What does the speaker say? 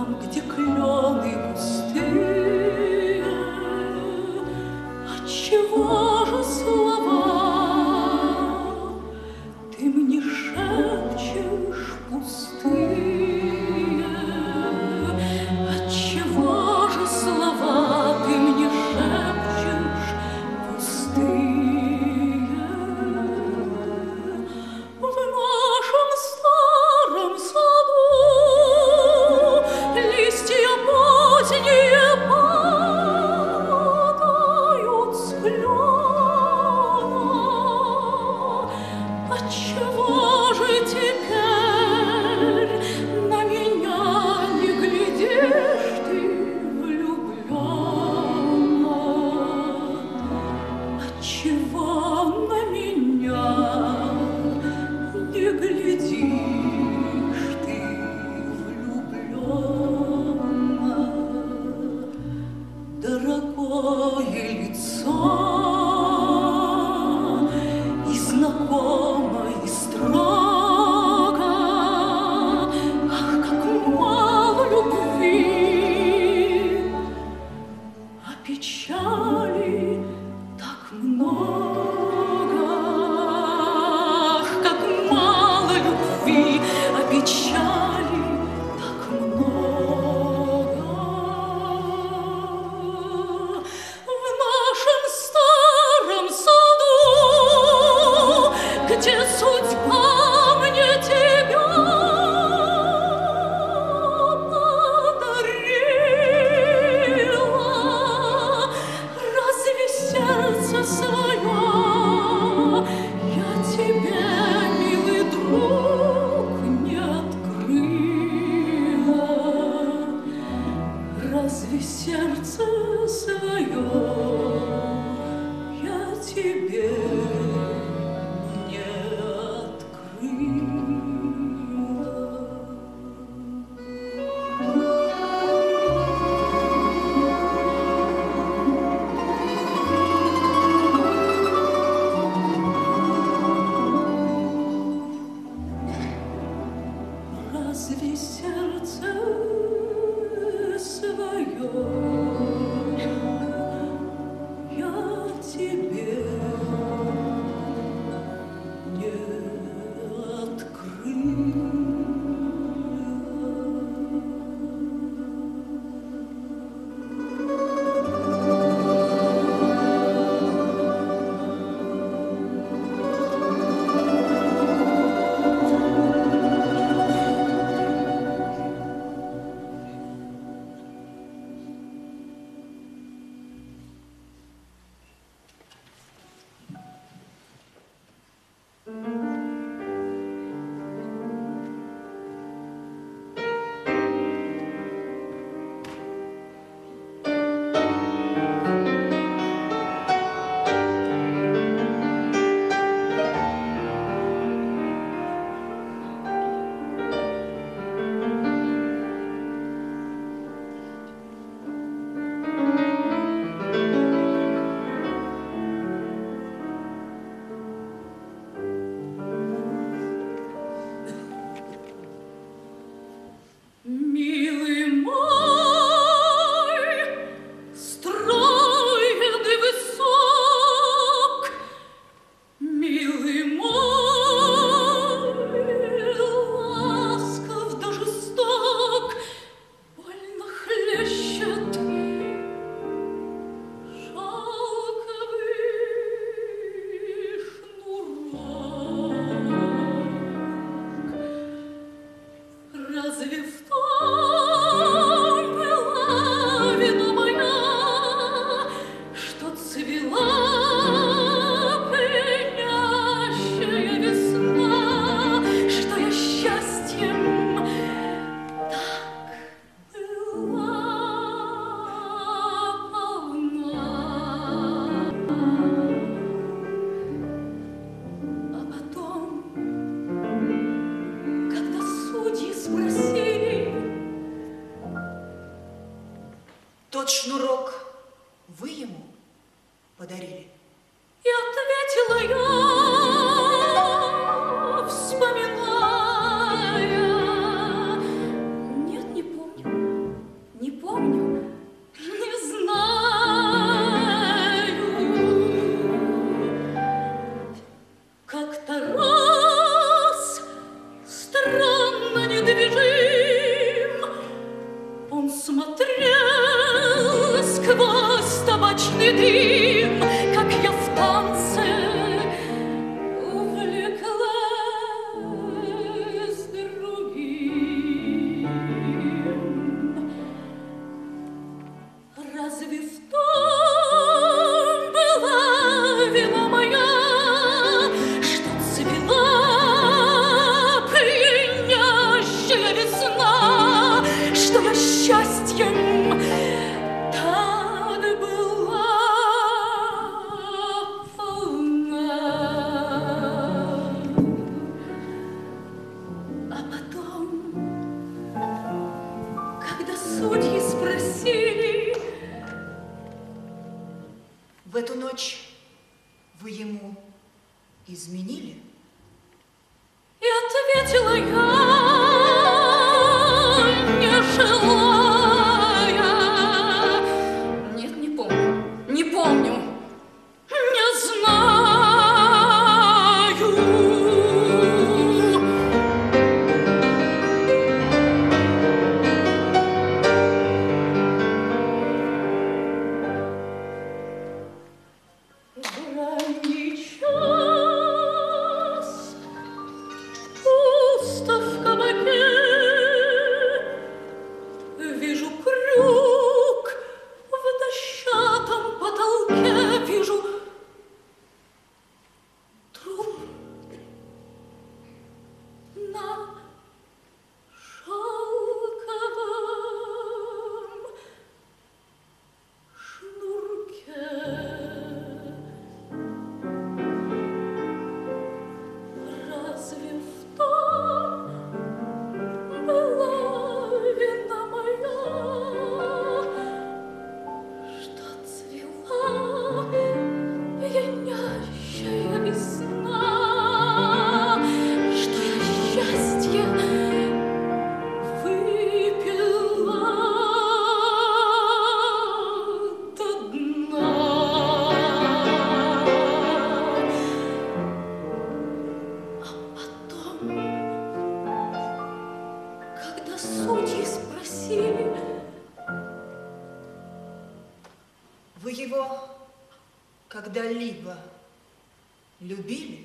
там, где клены густые. Отчего же слова ты мне шепчешь пустые? Отчего же слова ты мне шепчешь пустые? В нашем старом саду листья поздние падают с клена. Отчего же теперь на меня не глядишь ты влюбленно? Отчего на меня не глядишь ты влюбленно? Дорогое лицо и знакомо, и строго. Ах, как мало любви, а печали так много. Ах, как мало любви, а печали так много. В нашем старом саду, где судьба мне тебя подарила, разве сердце свое я тебе, милый друг, не открыла? Разве сердце свое я тебе не открыла? Разве сердце свое я тебе не открыла? Милый мой, строен и высок, милый мой, ласков да жесток, больно хлещет шелковый шнурок. Разве в том была вина моя, что цвела пьянящая весна, что я счастьем так была полна? А потом, когда судьи спросили: тот шнурок вы ему подарили? И ответила я, вспоминая: нет, не помню. В эту ночь вы ему изменили? И ответила я, не желая. Нет, не помню, не помню, не знаю. В ранний час пусто в кабаке, вижу крюк в дощатом потолке, вижу труп на шелковом шнурке. Разве в том была вина моя, что цвела пьянящая весна, что я счастье выпила до дна? Потом, когда судьи спросили, Вы его когда-либо любили?